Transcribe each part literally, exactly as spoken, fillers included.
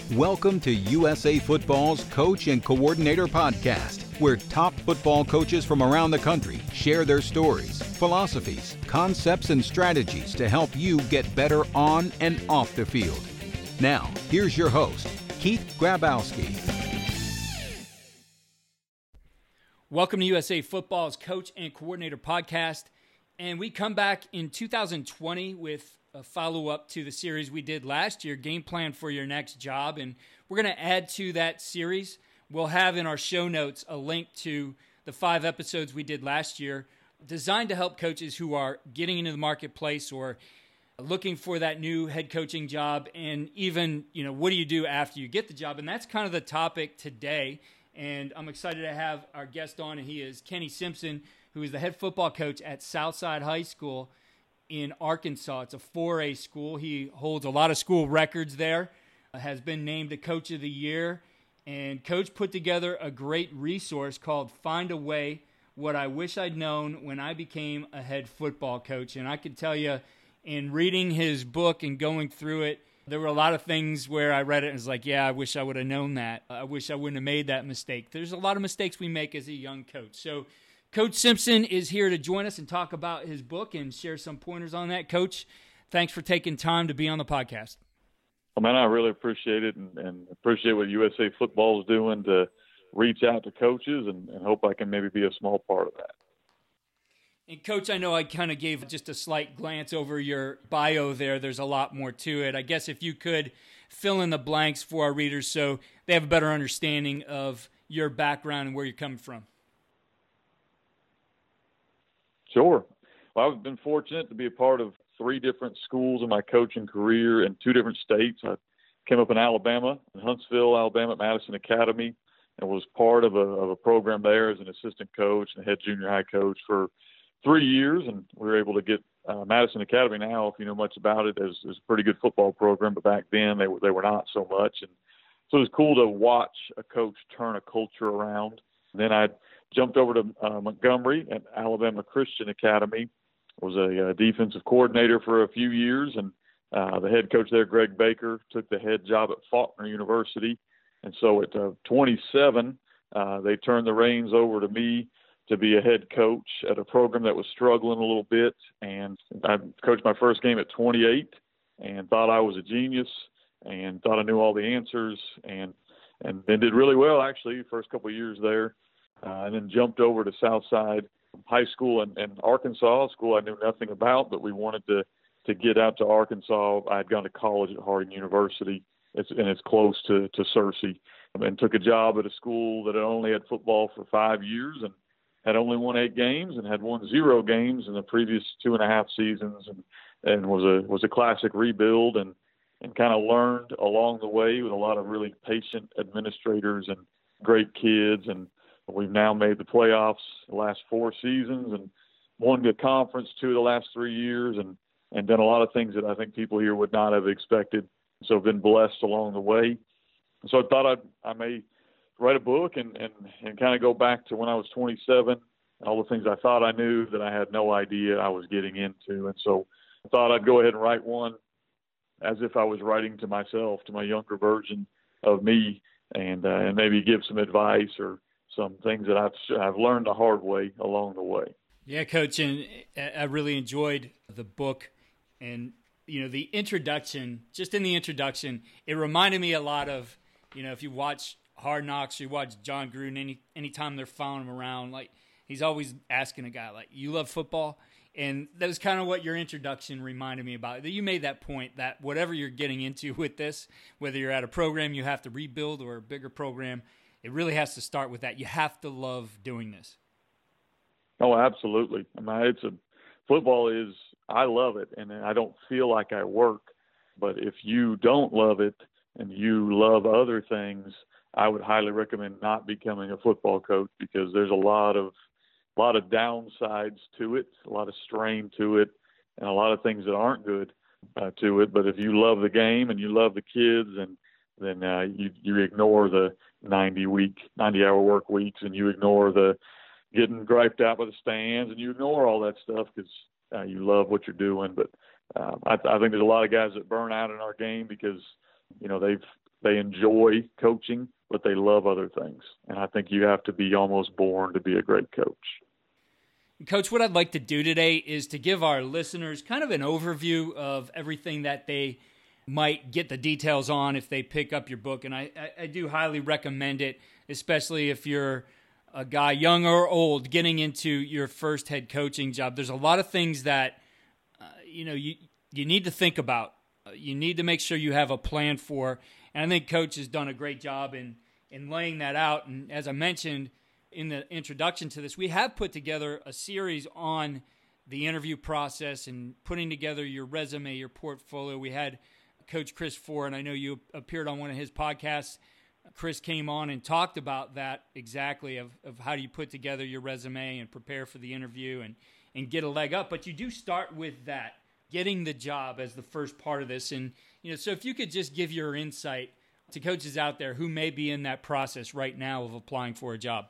Welcome to U S A Football's Coach and Coordinator Podcast, where top football coaches from around the country share their stories, philosophies, concepts, and strategies to help you get better on and off the field. Now, here's your host, Keith Grabowski. Welcome to U S A Football's Coach and Coordinator Podcast. And we come back in two thousand twenty with a follow-up to the series we did last year, Game Plan for Your Next Job. And we're going to add to that series. We'll have in our show notes a link to the five episodes we did last year designed to help coaches who are getting into the marketplace or looking for that new head coaching job, and even, you know, what do you do after you get the job? And that's kind of the topic today. And I'm excited to have our guest on, and he is Kenny Simpson, who is the head football coach at Southside High School in Arkansas. It's a four A school. He holds a lot of school records there, uh, has been named the Coach of the Year, and Coach put together a great resource called Find a Way, What I Wish I'd Known When I Became a Head Football Coach. And I can tell you, in reading his book and going through it, there were a lot of things where I read it and was like, yeah, I wish I would have known that. I wish I wouldn't have made that mistake. There's a lot of mistakes we make as a young coach. So Coach Simpson is here to join us and talk about his book and share some pointers on that. Coach, thanks for taking time to be on the podcast. Well, man, I really appreciate it and, and appreciate what U S A Football is doing to reach out to coaches, and, and hope I can maybe be a small part of that. And Coach, I know I kind of gave just a slight glance over your bio there. There's a lot more to it. I guess if you could fill in the blanks for our readers so they have a better understanding of your background and where you're coming from. Sure. Well, I've been fortunate to be a part of three different schools in my coaching career in two different states. I came up in Alabama, in Huntsville, Alabama, at Madison Academy, and was part of a, of a program there as an assistant coach and head junior high coach for three years. And we were able to get uh, Madison Academy now, if you know much about it, as, as a pretty good football program, but back then they were, they were not so much. And so it was cool to watch a coach turn a culture around. And then I jumped over to uh, Montgomery at Alabama Christian Academy, was a, a defensive coordinator for a few years, and uh, the head coach there, Greg Baker, took the head job at Faulkner University. And so at uh, twenty-seven, uh, they turned the reins over to me to be a head coach at a program that was struggling a little bit. And I coached my first game at twenty-eight and thought I was a genius and thought I knew all the answers, and and then did really well, actually, first couple of years there. Uh, and then jumped over to Southside High School in, in Arkansas, a school I knew nothing about, but we wanted to, to get out to Arkansas. I had gone to college at Harding University, it's, and it's close to, to Searcy, and took a job at a school that had only had football for five years and had only won eight games and had won zero games in the previous two and a half seasons, and, and was a was a classic rebuild, and, and kind of learned along the way with a lot of really patient administrators and great kids. And we've now made the playoffs the last four seasons and won the conference two of the last three years, and, and done a lot of things that I think people here would not have expected. So I've been blessed along the way. So I thought I'd, I may write a book and, and, and kind of go back to when I was twenty-seven, all the things I thought I knew that I had no idea I was getting into. And so I thought I'd go ahead and write one as if I was writing to myself, to my younger version of me, and, uh, and maybe give some advice or some things that I've I've learned the hard way along the way. Yeah, Coach, and I really enjoyed the book, and you know the introduction. Just in the introduction, it reminded me a lot of, you know, if you watch Hard Knocks or you watch John Gruden, any anytime they're following him around, like he's always asking a guy like, "You love football?" And that was kind of what your introduction reminded me about. You made that point that whatever you're getting into with this, whether you're at a program you have to rebuild or a bigger program, it really has to start with that. You have to love doing this. Oh, absolutely. I mean, it's a football is, I love it, and I don't feel like I work. But if you don't love it and you love other things, I would highly recommend not becoming a football coach, because there's a lot of a lot of downsides to it, a lot of strain to it, and a lot of things that aren't good uh, to it. But if you love the game and you love the kids, and then uh, you you ignore the ninety week, ninety hour work weeks, and you ignore the getting griped out by the stands, and you ignore all that stuff because uh, you love what you're doing. But uh, I, I think there's a lot of guys that burn out in our game because, you know, they've they enjoy coaching, but they love other things. And I think you have to be almost born to be a great coach. Coach, what I'd like to do today is to give our listeners kind of an overview of everything that they might get the details on if they pick up your book. And I, I, I do highly recommend it, especially if you're a guy, young or old, getting into your first head coaching job. There's a lot of things that, uh, you know, you, you need to think about. Uh, you need to make sure you have a plan for. And I think Coach has done a great job in, in laying that out. And as I mentioned in the introduction to this, we have put together a series on the interview process and putting together your resume, your portfolio. We had Coach Chris Four, and I know you appeared on one of his podcasts. Chris came on and talked about that exactly of, of how do you put together your resume and prepare for the interview and, and get a leg up. But you do start with that, getting the job as the first part of this. And, you know, so if you could just give your insight to coaches out there who may be in that process right now of applying for a job.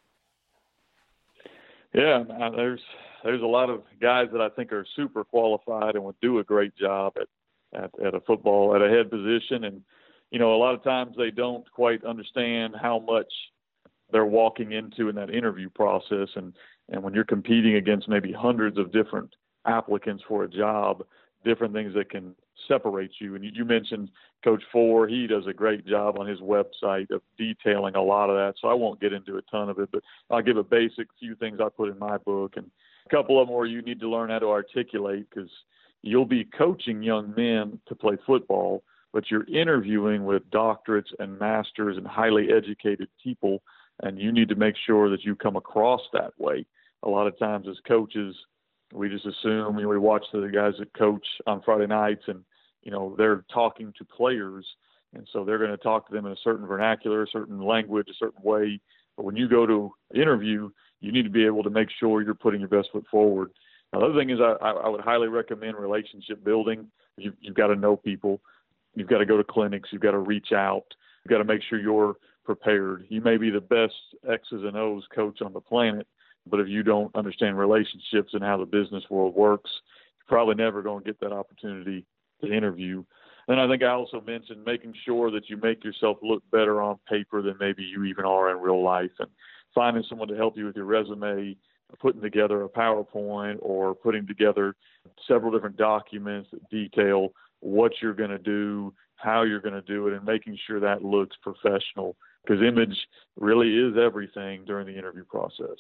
Yeah, there's there's a lot of guys that I think are super qualified and would do a great job at, at, at a football, at a head position. And, you know, a lot of times they don't quite understand how much they're walking into in that interview process. And, and when you're competing against maybe hundreds of different applicants for a job, different things that can separate you. And you, you mentioned Coach Four. He does a great job on his website of detailing a lot of that. So I won't get into a ton of it, but I'll give a basic few things I put in my book. And a couple of them where you need to learn how to articulate, because you'll be coaching young men to play football, but you're interviewing with doctorates and masters and highly educated people, and you need to make sure that you come across that way. A lot of times as coaches, we just assume, you know, we watch the guys that coach on Friday nights and, you know, they're talking to players. And so they're going to talk to them in a certain vernacular, a certain language, a certain way. But when you go to interview, you need to be able to make sure you're putting your best foot forward. Now, the other thing is I, I would highly recommend relationship building. You, you've got to know people. You've got to go to clinics. You've got to reach out. You've got to make sure you're prepared. You may be the best X's and O's coach on the planet, but if you don't understand relationships and how the business world works, you're probably never going to get that opportunity to interview. And I think I also mentioned making sure that you make yourself look better on paper than maybe you even are in real life, and finding someone to help you with your resume, putting together a PowerPoint or putting together several different documents that detail what you're going to do, how you're going to do it, and making sure that looks professional, because image really is everything during the interview process.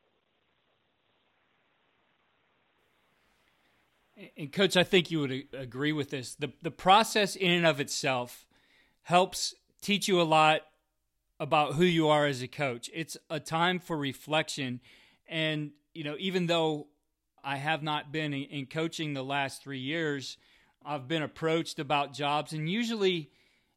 And Coach, I think you would agree with this. The the process in and of itself helps teach you a lot about who you are as a coach. It's a time for reflection. And, you know, even though I have not been in coaching the last three years, I've been approached about jobs. And usually,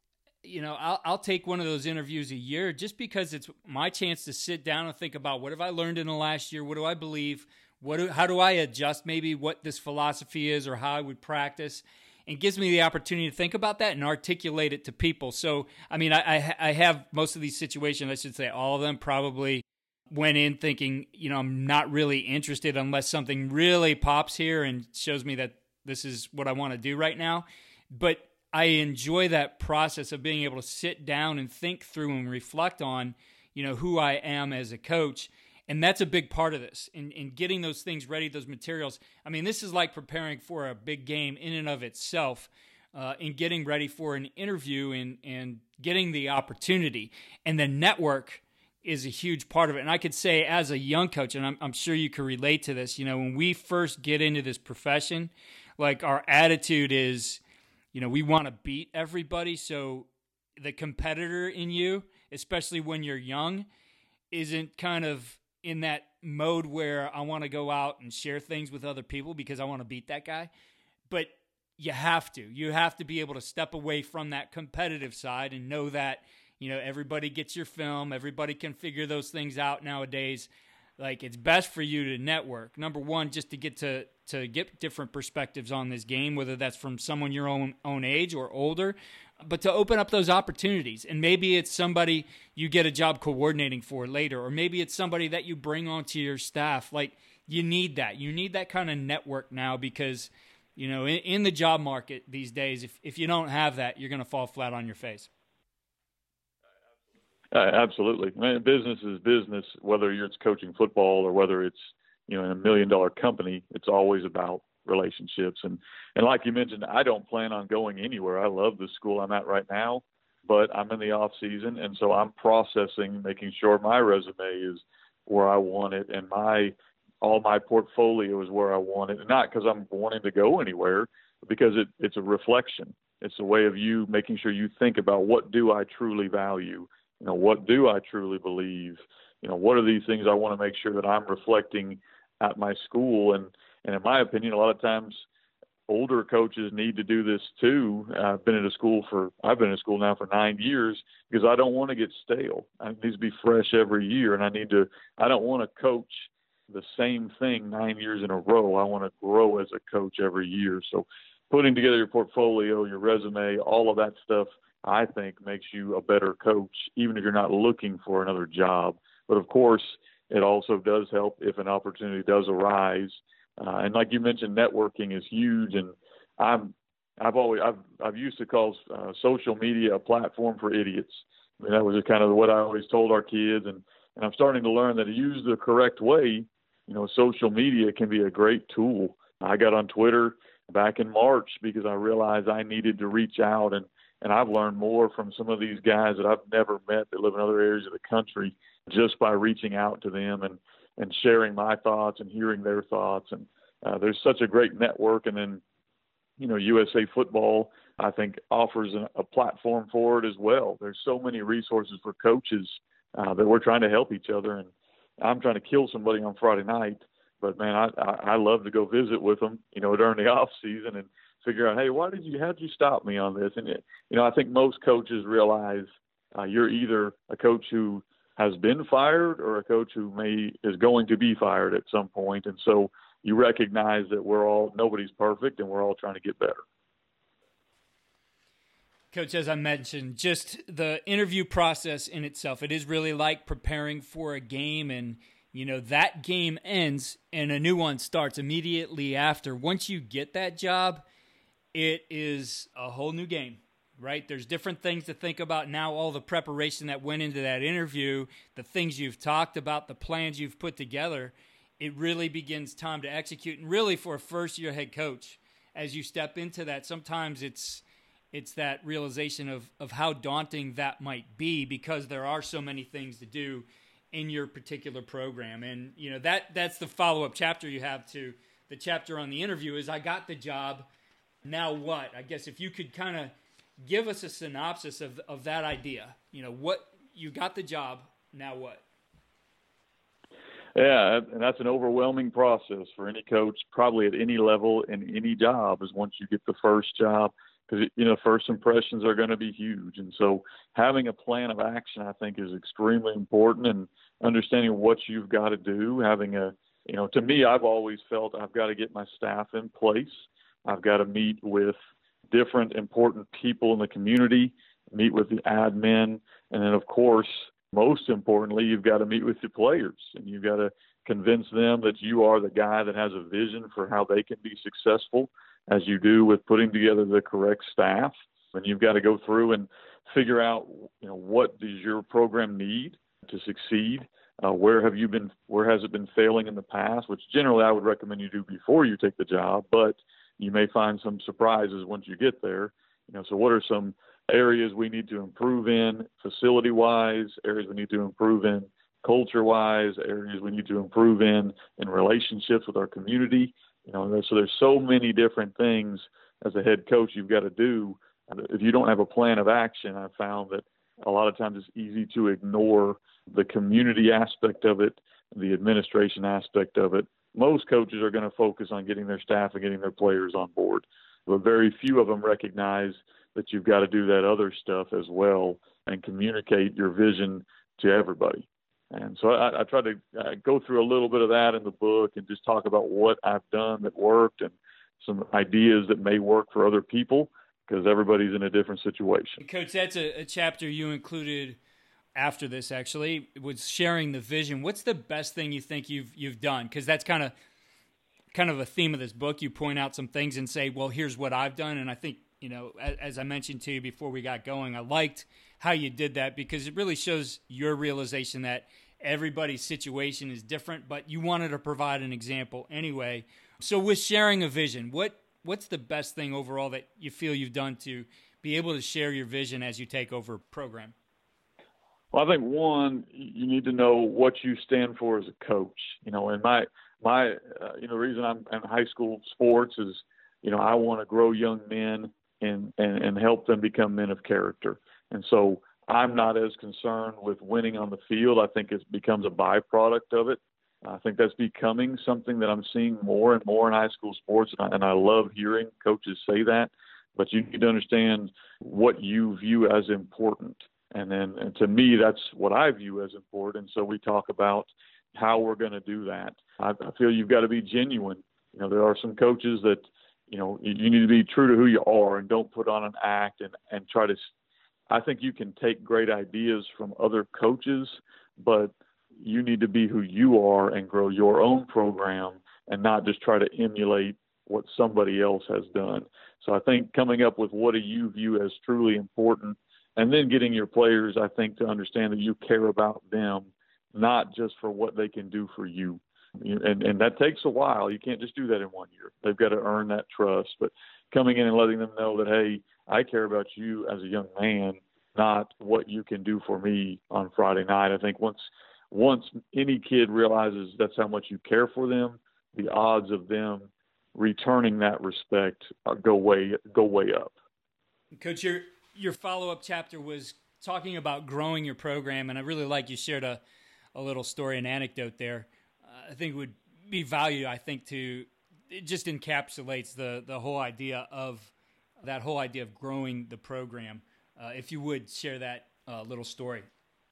you know, I'll, I'll take one of those interviews a year just because it's my chance to sit down and think about what have I learned in the last year? What do I believe? What do, how do I adjust maybe what this philosophy is or how I would practice? And gives me the opportunity to think about that and articulate it to people. So, I mean, I, I, I have most of these situations, I should say all of them probably went in thinking, you know, I'm not really interested unless something really pops here and shows me that this is what I want to do right now. But I enjoy that process of being able to sit down and think through and reflect on, you know, who I am as a coach. And that's a big part of this, in, in getting those things ready, those materials. I mean, this is like preparing for a big game in and of itself, uh, in getting ready for an interview and, and getting the opportunity. And the network is a huge part of it. And I could say as a young coach, and I'm, I'm sure you can relate to this, you know, when we first get into this profession, like our attitude is, you know, we want to beat everybody. So the competitor in you, especially when you're young, isn't kind of in that mode where I want to go out and share things with other people because I want to beat that guy. But you have to. You have to be able to step away from that competitive side and know that, you know, everybody gets your film. Everybody can figure those things out nowadays. Like, it's best for you to network. Number one, just to get to, to get different perspectives on this game, whether that's from someone your own own age or older, but to open up those opportunities. And maybe it's somebody you get a job coordinating for later, or maybe it's somebody that you bring onto your staff. Like, you need that. You need that kind of network now because, you know, in, in the job market these days, if, if you don't have that, you're going to fall flat on your face. Uh, absolutely. I mean, business is business, whether you're it's coaching football or whether it's, you know, in a million dollar company. It's always about relationships. And, and like you mentioned, I don't plan on going anywhere. I love the school I'm at right now, but I'm in the off season. And so I'm processing, making sure my resume is where I want it and my, all my portfolio is where I want it. And not because I'm wanting to go anywhere, but because it, it's a reflection. It's a way of you making sure you think about, what do I truly value? You know, what do I truly believe? You know, what are these things I want to make sure that I'm reflecting at my school? And, and in my opinion, a lot of times older coaches need to do this too. I've been in a school for, I've been in school now for nine years because I don't want to get stale. I need to be fresh every year. And I need to, I don't want to coach the same thing nine years in a row. I want to grow as a coach every year. So putting together your portfolio, your resume, all of that stuff, I think makes you a better coach, even if you're not looking for another job. But of course, it also does help if an opportunity does arise. Uh, and like you mentioned, networking is huge. And I'm, I've always, I've, I've used to call uh, social media a platform for idiots. I mean, that was just kind of what I always told our kids. And, and I'm starting to learn that used the correct way, you know, social media can be a great tool. I got on Twitter back in March because I realized I needed to reach out, and, and I've learned more from some of these guys that I've never met that live in other areas of the country just by reaching out to them and, and sharing my thoughts and hearing their thoughts. And uh, there's such a great network. And then, you know, U S A Football, I think, offers a, a platform for it as well. There's so many resources for coaches uh, that we're trying to help each other. And I'm trying to kill somebody on Friday night, but man, I, I, I love to go visit with them, you know, during the off season and figure out, hey, why did you, how did you stop me on this? And, it, you know, I think most coaches realize uh, you're either a coach who has been fired or a coach who may, is going to be fired at some point. And so you recognize that we're all, nobody's perfect and we're all trying to get better. Coach, as I mentioned, just the interview process in itself, it is really like preparing for a game, and, you know, that game ends and a new one starts immediately after. Once you get that job, it is a whole new game, right? There's different things to think about now, all the preparation that went into that interview, the things you've talked about, the plans you've put together. It really begins time to execute. And really for a first-year head coach, as you step into that, sometimes it's it's that realization of, of how daunting that might be because there are so many things to do in your particular program. And, you know, that that's the follow-up chapter you have to the chapter on the interview is, I got the job, now what? I guess if you could kind of give us a synopsis of of that idea. You know, what you got the job, now what? Yeah, and that's an overwhelming process for any coach, probably at any level in any job, is once you get the first job, because, you know, first impressions are going to be huge. And so having a plan of action, I think, is extremely important, and understanding what you've got to do, having a, you know, to me, I've always felt I've got to get my staff in place. I've got to meet with different important people in the community, meet with the admin, and then, of course, most importantly, you've got to meet with your players, and you've got to convince them that you are the guy that has a vision for how they can be successful, as you do with putting together the correct staff. And you've got to go through and figure out, you know, what does your program need to succeed? Uh, where have you been, where has it been failing in the past, which generally I would recommend you do before you take the job, but you may find some surprises once you get there. You know, so what are some areas we need to improve in facility-wise, areas we need to improve in culture-wise, areas we need to improve in in relationships with our community. You know, so there's so many different things as a head coach you've got to do. If you don't have a plan of action, I've found that a lot of times it's easy to ignore the community aspect of it, the administration aspect of it. Most coaches are going to focus on getting their staff and getting their players on board, but very few of them recognize that you've got to do that other stuff as well and communicate your vision to everybody. And so I, I try to uh, go through a little bit of that in the book and just talk about what I've done that worked and some ideas that may work for other people, because everybody's in a different situation. Coach, that's a, a chapter you included after this, actually, was sharing the vision. What's the best thing you think you've you've done? Because that's kind of kind of a theme of this book. You point out some things and say, well, here's what I've done. And I think you know, as, as I mentioned to you before we got going, I liked how you did that because it really shows your realization that everybody's situation is different, but you wanted to provide an example anyway. So with sharing a vision, what what's the best thing overall that you feel you've done to be able to share your vision as you take over a program? Well, I think one, you need to know what you stand for as a coach. You know, and my my uh, you know, the reason I'm in high school sports is, you know, I want to grow young men and, and and help them become men of character. And so I'm not as concerned with winning on the field. I think it becomes a byproduct of it. I think that's becoming something that I'm seeing more and more in high school sports, and I, and I love hearing coaches say that. But you need to understand what you view as important. And then and to me, that's what I view as important. So we talk about how we're going to do that. I, I feel you've got to be genuine. You know, there are some coaches that, you know, you, you need to be true to who you are and don't put on an act and, and try to – I think you can take great ideas from other coaches, but you need to be who you are and grow your own program and not just try to emulate what somebody else has done. So I think coming up with what do you view as truly important, and then getting your players, I think, to understand that you care about them, not just for what they can do for you. And, and that takes a while. You can't just do that in one year. They've got to earn that trust. But coming in and letting them know that, hey, I care about you as a young man, not what you can do for me on Friday night. I think once once any kid realizes that's how much you care for them, the odds of them returning that respect go way go way up. Coach, your your follow-up chapter was talking about growing your program, and I really like you shared a, a little story, an anecdote there. Uh, I think it would be value, I think, to it just encapsulates the the whole idea of that whole idea of growing the program. Uh, if you would share that uh, little story.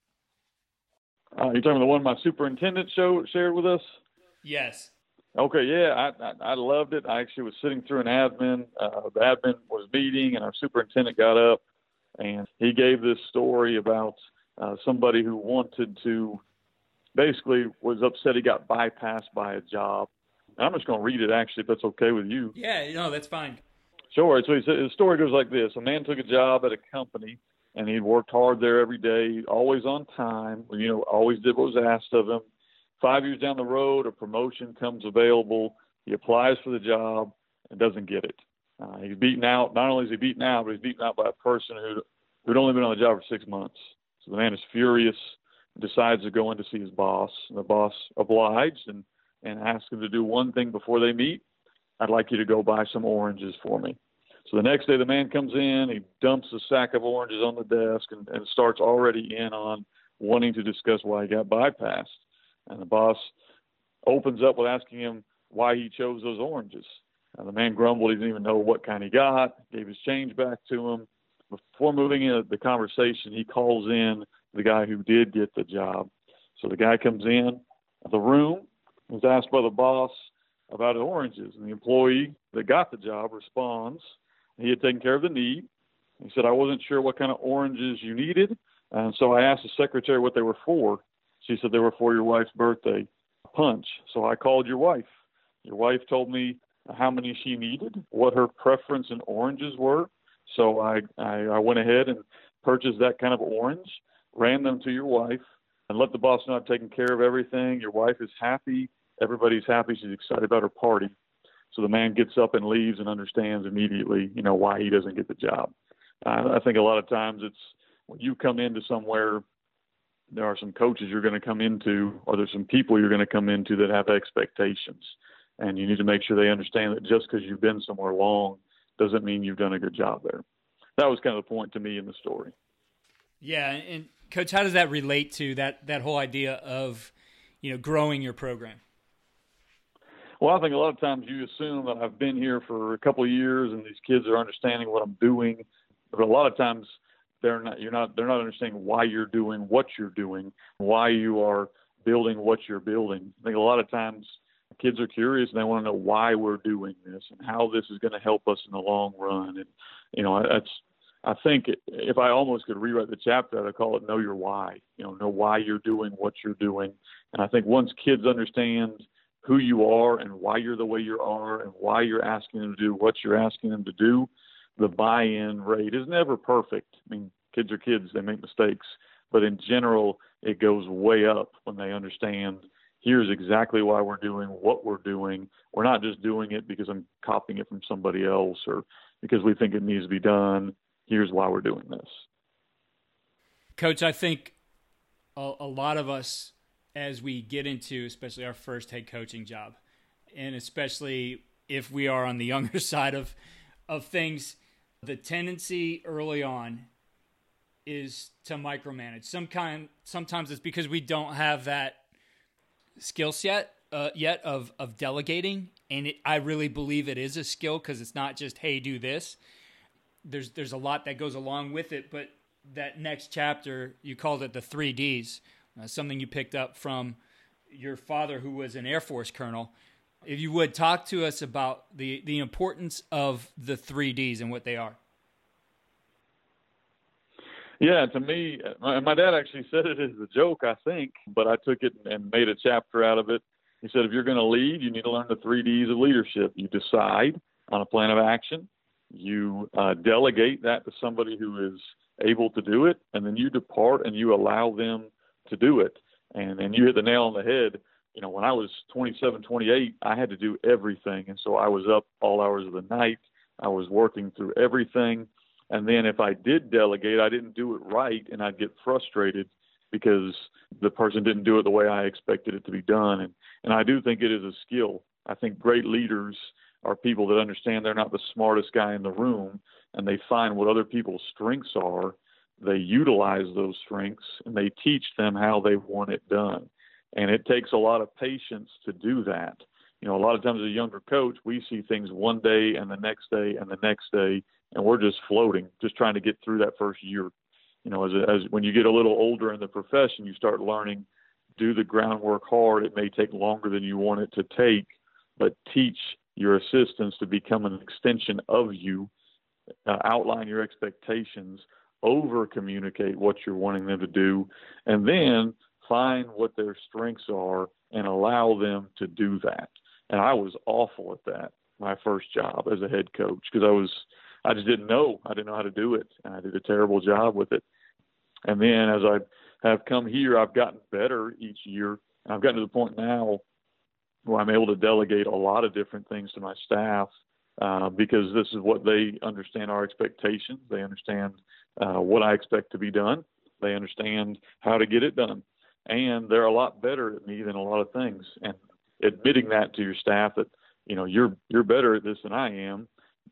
Uh, you're talking about the one my superintendent show, shared with us? Yes. Okay, yeah, I, I, I loved it. I actually was sitting through an admin. Uh, the admin was meeting, and our superintendent got up, and he gave this story about uh, somebody who wanted to basically was upset he got bypassed by a job. And I'm just going to read it, actually, if that's okay with you. Yeah, no, that's fine. Sure. So he said, the story goes like this. A man took a job at a company, and he worked hard there every day, always on time, you know, always did what was asked of him. Five years down the road, a promotion comes available. He applies for the job and doesn't get it. Uh, he's beaten out. Not only is he beaten out, but he's beaten out by a person who who'd only been on the job for six months. So the man is furious, decides to go in to see his boss. And the boss obliged and, and asked him to do one thing before they meet. I'd like you to go buy some oranges for me. So the next day the man comes in, he dumps a sack of oranges on the desk and, and starts already in on wanting to discuss why he got bypassed. And the boss opens up with asking him why he chose those oranges. And the man grumbled he didn't even know what kind he got, gave his change back to him. Before moving into the conversation, he calls in the guy who did get the job. So the guy comes in the room, was asked by the boss about the oranges, and the employee that got the job responds he had taken care of the need. He said, I wasn't sure what kind of oranges you needed, and so I asked the secretary what they were for. She said they were for your wife's birthday punch. So I called your wife. Your wife told me how many she needed, what her preference in oranges were. So I, I, I went ahead and purchased that kind of orange, ran them to your wife, and let the boss know I've taken care of everything. Your wife is happy. Everybody's happy. She's excited about her party. So the man gets up and leaves and understands immediately, you know, why he doesn't get the job. Uh, I think a lot of times it's when you come into somewhere, there are some coaches you're going to come into, or there's some people you're going to come into that have expectations. And you need to make sure they understand that just because you've been somewhere long doesn't mean you've done a good job there. That was kind of the point to me in the story. Yeah, and Coach, how does that relate to that that whole idea of, you know, growing your program? Well, I think a lot of times you assume that I've been here for a couple of years and these kids are understanding what I'm doing, but a lot of times they're not. You're not. They're not understanding why you're doing what you're doing, why you are building what you're building. I think a lot of times kids are curious and they want to know why we're doing this and how this is going to help us in the long run. And you know, that's. I think if I almost could rewrite the chapter, I'd call it "Know Your Why." You know, know why you're doing what you're doing. And I think once kids understand who you are and why you're the way you are and why you're asking them to do what you're asking them to do, the buy-in rate is never perfect. I mean, kids are kids, they make mistakes, but in general, it goes way up when they understand here's exactly why we're doing what we're doing. We're not just doing it because I'm copying it from somebody else or because we think it needs to be done. Here's why we're doing this. Coach, I think a, a lot of us, as we get into especially our first head coaching job, and especially if we are on the younger side of of things, the tendency early on is to micromanage. Some kind, sometimes it's because we don't have that skill set uh, yet of of delegating, and it, I really believe it is a skill because it's not just, hey, do this. There's there's a lot that goes along with it, but that next chapter, you called it the three Ds, uh, something you picked up from your father who was an Air Force colonel. If you would, talk to us about the, the importance of the three Ds and what they are. Yeah, to me, my, my dad actually said it as a joke, I think, but I took it and made a chapter out of it. He said, if you're going to lead, you need to learn the three Ds of leadership. You decide on a plan of action. You uh, delegate that to somebody who is able to do it, and then you depart and you allow them to do it. And and you hit the nail on the head. You know, when I was twenty-seven, twenty-eight, I had to do everything. And so I was up all hours of the night. I was working through everything. And then if I did delegate, I didn't do it right, and I'd get frustrated because the person didn't do it the way I expected it to be done. And, and I do think it is a skill. I think great leaders are people that understand they're not the smartest guy in the room, and they find what other people's strengths are. They utilize those strengths, and they teach them how they want it done. And it takes a lot of patience to do that. You know, a lot of times as a younger coach, we see things one day and the next day and the next day, and we're just floating, just trying to get through that first year. You know, as, a, as when you get a little older in the profession, you start learning, do the groundwork hard. It may take longer than you want it to take, but teach your assistants to become an extension of you, uh, outline your expectations, over communicate what you're wanting them to do, and then find what their strengths are and allow them to do that. And I was awful at that, my first job as a head coach, because I was, I just didn't know. I didn't know how to do it. And I did a terrible job with it. And then as I have come here, I've gotten better each year. And I've gotten to the point now where I'm able to delegate a lot of different things to my staff uh, because this is what they understand our expectations. They understand uh, what I expect to be done. They understand how to get it done. And they're a lot better at me than a lot of things. And admitting that to your staff that, you know, you're you're better at this than I am,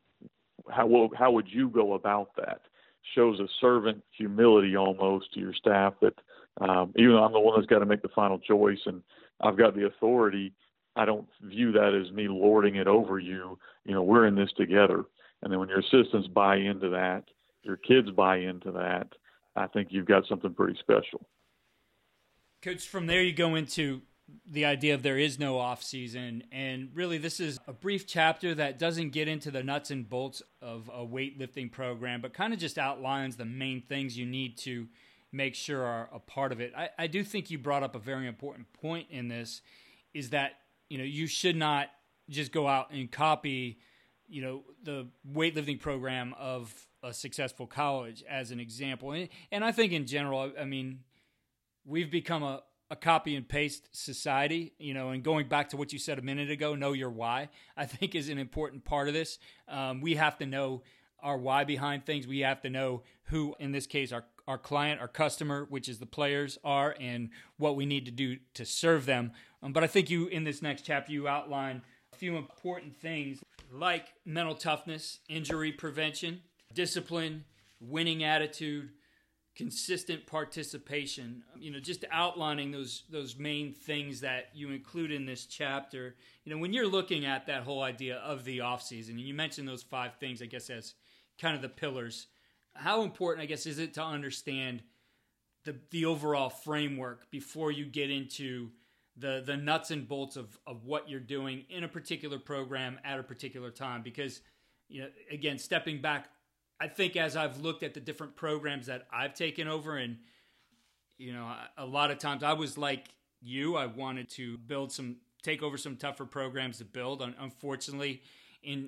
how how would you go about that? Shows a servant humility almost to your staff that um, even though I'm the one that's got to make the final choice and I've got the authority, I don't view that as me lording it over you. You know, we're in this together. And then when your assistants buy into that, your kids buy into that, I think you've got something pretty special. Coach, from there you go into the idea of there is no off season, and really this is a brief chapter that doesn't get into the nuts and bolts of a weightlifting program, but kind of just outlines the main things you need to make sure are a part of it. I, I do think you brought up a very important point in this, is that, you know, you should not just go out and copy, you know, the weightlifting program of a successful college as an example. And, and I think in general, I mean, we've become a, a copy and paste society, you know, and going back to what you said a minute ago, know your why, I think is an important part of this. Um, we have to know our why behind things. We have to know who, in this case, our, our client, our customer, which is the players are, and what we need to do to serve them. Um, but I think you, in this next chapter, you outline a few important things like mental toughness, injury prevention, discipline, winning attitude, consistent participation, you know, just outlining those those main things that you include in this chapter. You know, when you're looking at that whole idea of the offseason, and you mentioned those five things, I guess, as kind of the pillars, how important, I guess, is it to understand the the overall framework before you get into the the nuts and bolts of, of what you're doing in a particular program at a particular time? Because, you know, again, stepping back, I think as I've looked at the different programs that I've taken over, and, you know, a lot of times I was like you, I wanted to build some, take over some tougher programs to build. Unfortunately, in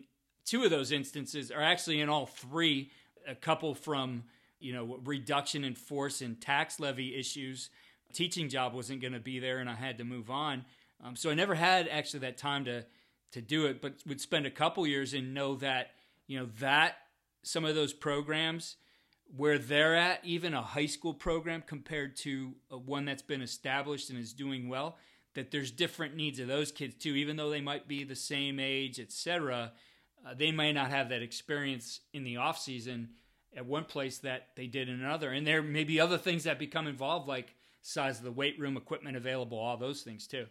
two of those instances are actually in all three, a couple from, you know, reduction in force and tax levy issues. Teaching job wasn't going to be there and I had to move on. Um, so I never had actually that time to, to do it, but would spend a couple years and know that, you know, that some of those programs where they're at, even a high school program compared to a one that's been established and is doing well, that there's different needs of those kids too, even though they might be the same age, et cetera. Uh, they may not have that experience in the off season at one place that they did in another. And there may be other things that become involved, like size of the weight room, equipment available, all those things too.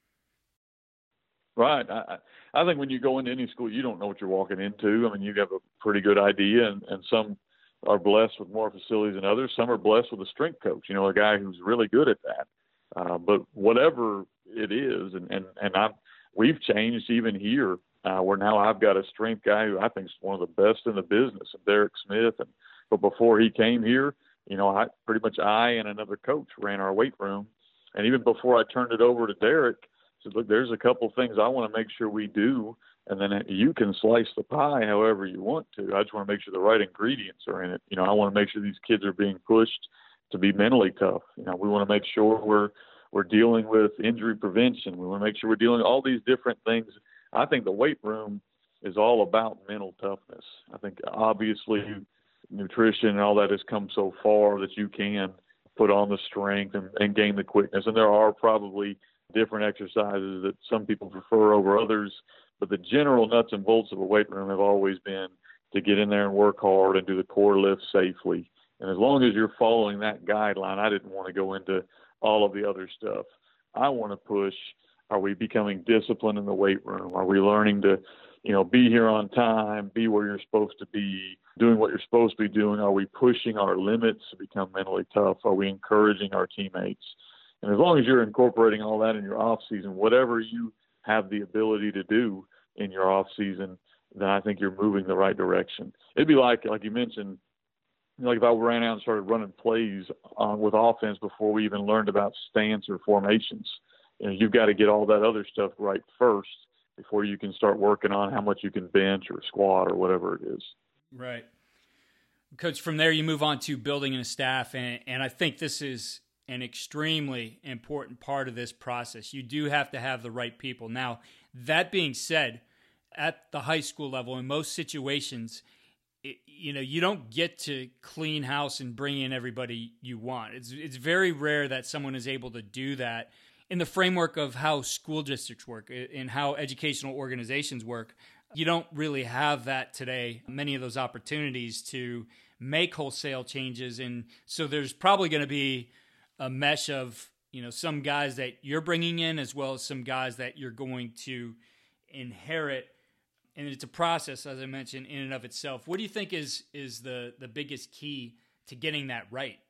Right. I, I think when you go into any school, you don't know what you're walking into. I mean, you have a pretty good idea, and, and some are blessed with more facilities than others. Some are blessed with a strength coach, you know, a guy who's really good at that. Uh, but whatever it is, and, and, and I'm, we've changed even here, uh, where now I've got a strength guy who I think is one of the best in the business, Derek Smith. And but before he came here, you know, I pretty much I and another coach ran our weight room. And even before I turned it over to Derek, I said, look, there's a couple things I want to make sure we do, and then you can slice the pie however you want to. I just want to make sure the right ingredients are in it. You know, I want to make sure these kids are being pushed to be mentally tough. You know, we want to make sure we're we're dealing with injury prevention. We want to make sure we're dealing with all these different things. I think the weight room is all about mental toughness. I think obviously nutrition and all that has come so far that you can put on the strength and, and gain the quickness. And there are probably different exercises that some people prefer over others, but the general nuts and bolts of a weight room have always been to get in there and work hard and do the core lifts safely. And as long as you're following that guideline, I didn't want to go into all of the other stuff. I want to push, are we becoming disciplined in the weight room? Are we learning to, you know, be here on time, be where you're supposed to be, doing what you're supposed to be doing? Are we pushing our limits to become mentally tough? Are we encouraging our teammates? And as long as you're incorporating all that in your off season, whatever you have the ability to do in your off season, then I think you're moving the right direction. It'd be like, like you mentioned, like if I ran out and started running plays uh, with offense before we even learned about stance or formations. You know, you've got to get all that other stuff right first before you can start working on how much you can bench or squat or whatever it is. Right. Coach, from there you move on to building a staff, and, and I think this is an extremely important part of this process. You do have to have the right people. Now, that being said, at the high school level, in most situations, it, you know, you don't get to clean house and bring in everybody you want. It's it's very rare that someone is able to do that in the framework of how school districts work and how educational organizations work. You don't really have that today, many of those opportunities to make wholesale changes. And so there's probably going to be a mesh of, you know, some guys that you're bringing in as well as some guys that you're going to inherit. And it's a process, as I mentioned, in and of itself. What do you think is is the, the biggest key to getting that right?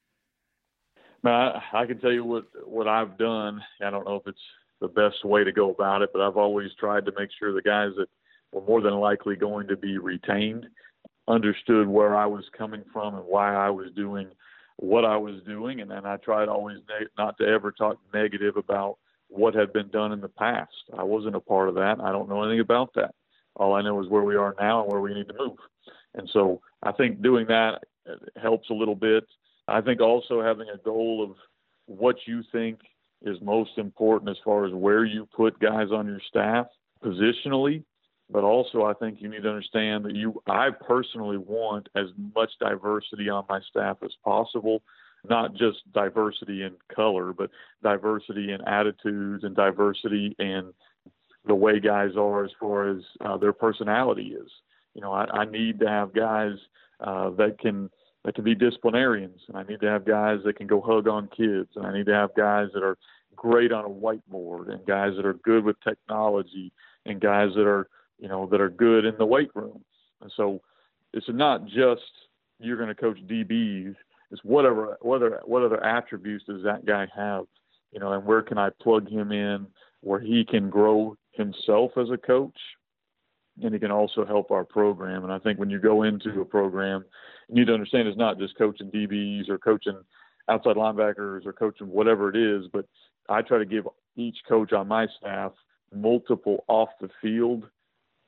I, I can tell you what, what I've done. I don't know if it's the best way to go about it, but I've always tried to make sure the guys that were more than likely going to be retained understood where I was coming from and why I was doing what I was doing. And then I tried always ne- not to ever talk negative about what had been done in the past. I wasn't a part of that. I don't know anything about that. All I know is where we are now and where we need to move. And so I think doing that helps a little bit. I think also having a goal of what you think is most important as far as where you put guys on your staff positionally, but also I think you need to understand that you, I personally want as much diversity on my staff as possible, not just diversity in color, but diversity in attitudes and diversity in the way guys are as far as uh, their personality is. You know, I, I need to have guys uh, that can that can be disciplinarians, and I need to have guys that can go hug on kids, and I need to have guys that are great on a whiteboard, and guys that are good with technology, and guys that are, you know, that are good in the weight room. And so it's not just you're going to coach D Bs. It's whatever, whether, what other attributes does that guy have, you know, and where can I plug him in where he can grow himself as a coach, and he can also help our program. And I think when you go into a program, you need to understand it's not just coaching D Bs or coaching outside linebackers or coaching whatever it is, but I try to give each coach on my staff multiple off the field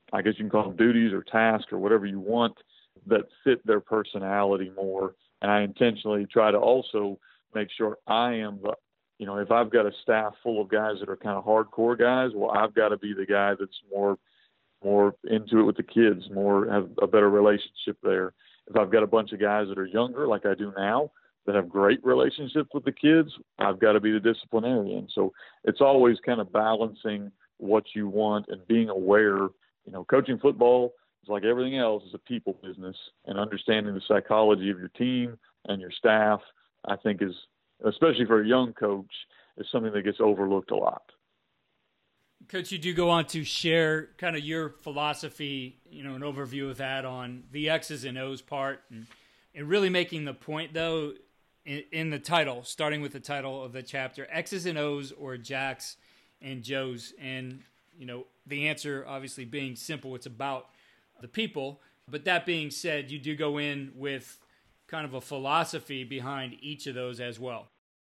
I guess you can call them duties or tasks or whatever you want, that fit their personality more. And I intentionally try to also make sure I am the, you know, if I've got a staff full of guys that are kind of hardcore guys, well, I've got to be the guy that's more, more into it with the kids, more have a better relationship there. If I've got a bunch of guys that are younger, like I do now, that have great relationships with the kids, I've got to be the disciplinarian. So it's always kind of balancing what you want and being aware. You know, coaching football is like everything else, is a people business, and understanding the psychology of your team and your staff, I think is, especially for a young coach, is something that gets overlooked a lot. Coach, you do go on to share kind of your philosophy, you know, an overview of that on the X's and O's part, and, and really making the point, though, in, in the title, starting with the title of the chapter, X's and O's or Jacks and Joes. And, you know, the answer obviously being simple, it's about the people. But that being said, you do go in with kind of a philosophy behind each of those as well.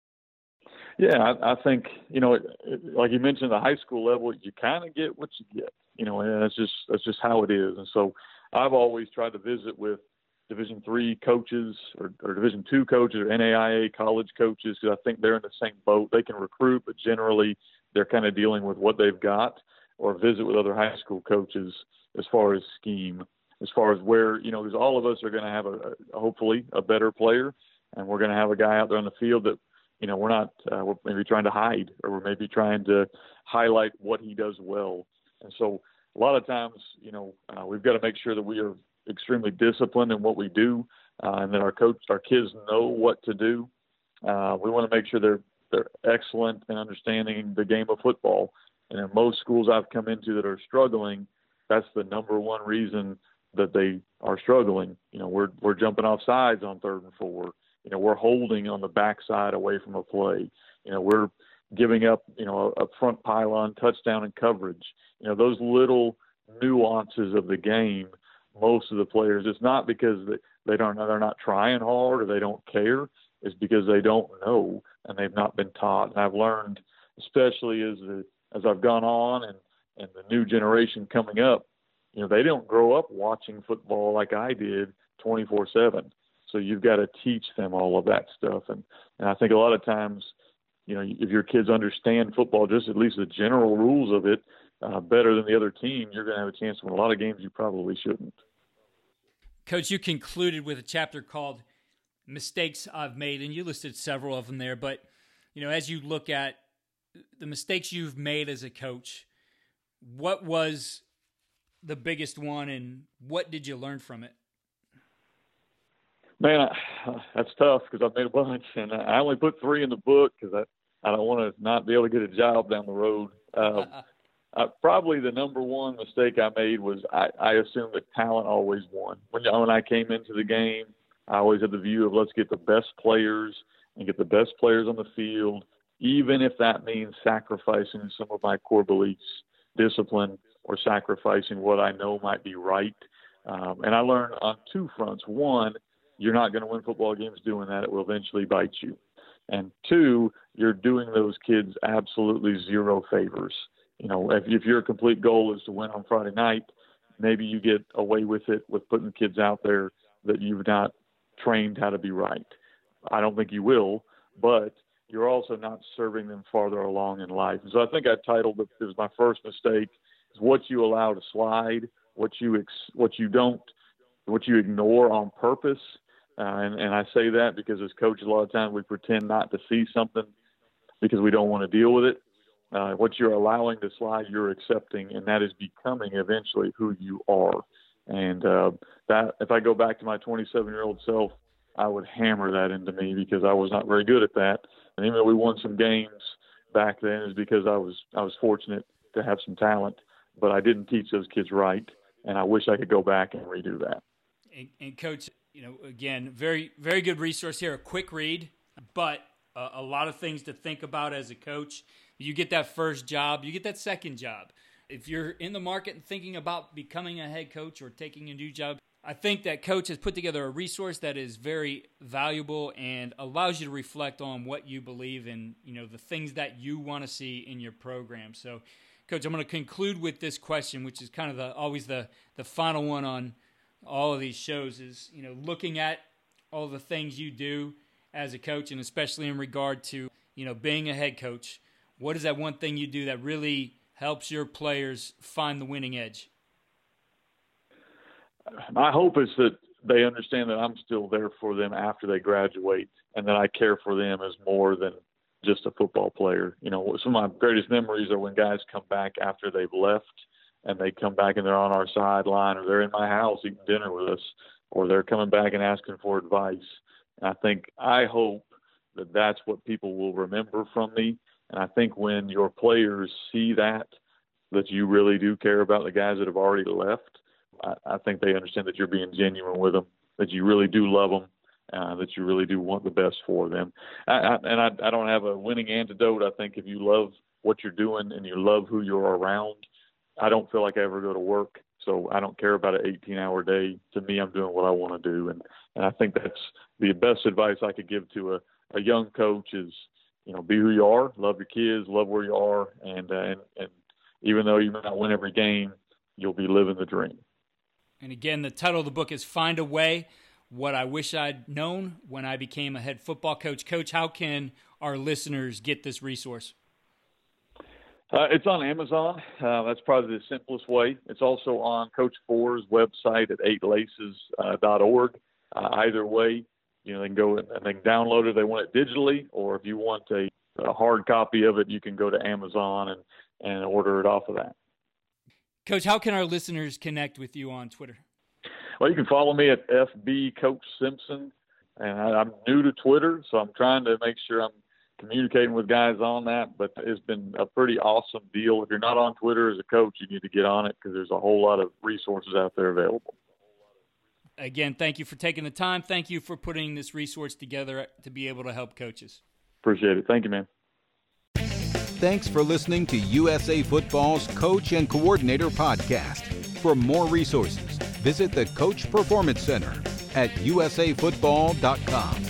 Yeah, I, I think, you know, it, it, like you mentioned, the high school level, you kind of get what you get, you know, and that's just, that's just how it is. And so I've always tried to visit with Division three coaches or, or Division two coaches or N A I A college coaches, because I think they're in the same boat. They can recruit, but generally they're kind of dealing with what they've got, or visit with other high school coaches as far as scheme, as far as where, you know, because all of us are going to have a, a hopefully a better player, and we're going to have a guy out there on the field that, you know, we're not, uh, we're maybe trying to hide, or we're maybe trying to highlight what he does well. And so a lot of times, you know, uh, we've got to make sure that we are extremely disciplined in what we do, uh, and that our coach, our kids know what to do. Uh, we want to make sure they're, they're excellent in understanding the game of football. And in most schools I've come into that are struggling, that's the number one reason that they are struggling. You know, we're, we're jumping off sides on third and four. You know, we're holding on the backside away from a play. You know, we're giving up, you know, a, a front pylon touchdown and coverage. You know, those little nuances of the game, most of the players, it's not because they, they don't, they're not trying hard or they don't care. It's because they don't know and they've not been taught. And I've learned, especially as the, as I've gone on and, and the new generation coming up, you know, they don't grow up watching football like I did twenty-four seven. So you've got to teach them all of that stuff. And, and I think a lot of times, you know, if your kids understand football, just at least the general rules of it, uh, better than the other team, you're going to have a chance to win a lot of games you probably shouldn't. Coach, you concluded with a chapter called Mistakes I've Made, and you listed several of them there. But, you know, as you look at the mistakes you've made as a coach, what was the biggest one, and what did you learn from it? Man, I, that's tough because I've made a bunch, and I only put three in the book because I, I don't want to not be able to get a job down the road. Uh, I, probably the number one mistake I made was I, I assumed that talent always won. When, when I came into the game, I always had the view of let's get the best players and get the best players on the field, even if that means sacrificing some of my core beliefs, discipline, or sacrificing what I know might be right. Um, and I learned on two fronts. One, you're not going to win football games doing that. It will eventually bite you. And two, you're doing those kids absolutely zero favors. You know, if, if your complete goal is to win on Friday night, maybe you get away with it with putting kids out there that you've not trained how to be right. I don't think you will, but you're also not serving them farther along in life. And so I think I titled it, it was my first mistake, is what you allow to slide, what you ex, what you don't, what you ignore on purpose. Uh, and, and I say that because as coaches, a lot of times we pretend not to see something because we don't want to deal with it. Uh, what you're allowing to slide, you're accepting, and that is becoming eventually who you are. And uh, that, if I go back to my twenty-seven-year-old self, I would hammer that into me because I was not very good at that. And even though we won some games back then, is because I was I was fortunate to have some talent, but I didn't teach those kids right, and I wish I could go back and redo that. And, and Coach, you know, again, very very good resource here, a quick read, but uh, a lot of things to think about as a coach. You get that first job, you get that second job. If you're in the market and thinking about becoming a head coach or taking a new job, I think that Coach has put together a resource that is very valuable and allows you to reflect on what you believe in, you know, the things that you want to see in your program. So, Coach, I'm going to conclude with this question, which is kind of the always the, the final one on all of these shows is, you know, looking at all the things you do as a coach, and especially in regard to, you know, being a head coach, what is that one thing you do that really helps your players find the winning edge? My hope is that they understand that I'm still there for them after they graduate, and that I care for them as more than just a football player. You know, some of my greatest memories are when guys come back after they've left, and they come back and they're on our sideline, or they're in my house eating dinner with us, or they're coming back and asking for advice. And I think, I hope that that's what people will remember from me. And I think when your players see that, that you really do care about the guys that have already left, I, I think they understand that you're being genuine with them, that you really do love them, uh, that you really do want the best for them. I, I, and I, I don't have a winning antidote. I think if you love what you're doing and you love who you're around, I don't feel like I ever go to work, so I don't care about an eighteen-hour day. To me, I'm doing what I want to do, and, and I think that's the best advice I could give to a, a young coach is, you know, be who you are, love your kids, love where you are, and, uh, and and even though you may not win every game, you'll be living the dream. And again, the title of the book is Find a Way, What I Wish I'd Known When I Became a Head Football Coach. Coach, how can our listeners get this resource? Uh, it's on Amazon. Uh, that's probably the simplest way. It's also on Coach Four's website at eight laces dot org. Uh, either way, you know, they can go and they can download it if they want it digitally, or if you want a, a hard copy of it, you can go to Amazon and, and order it off of that. Coach, how can our listeners connect with you on Twitter? Well, you can follow me at F B Coach Simpson, and I, I'm new to Twitter, so I'm trying to make sure I'm communicating with guys on that, but it's been a pretty awesome deal. If you're not on Twitter as a coach, you need to get on it because there's a whole lot of resources out there available. Again, thank you for taking the time. Thank you for putting this resource together to be able to help coaches. Appreciate it. Thank you, man. Thanks for listening to U S A Football's Coach and Coordinator Podcast. For more resources, visit the Coach Performance Center at U S A football dot com.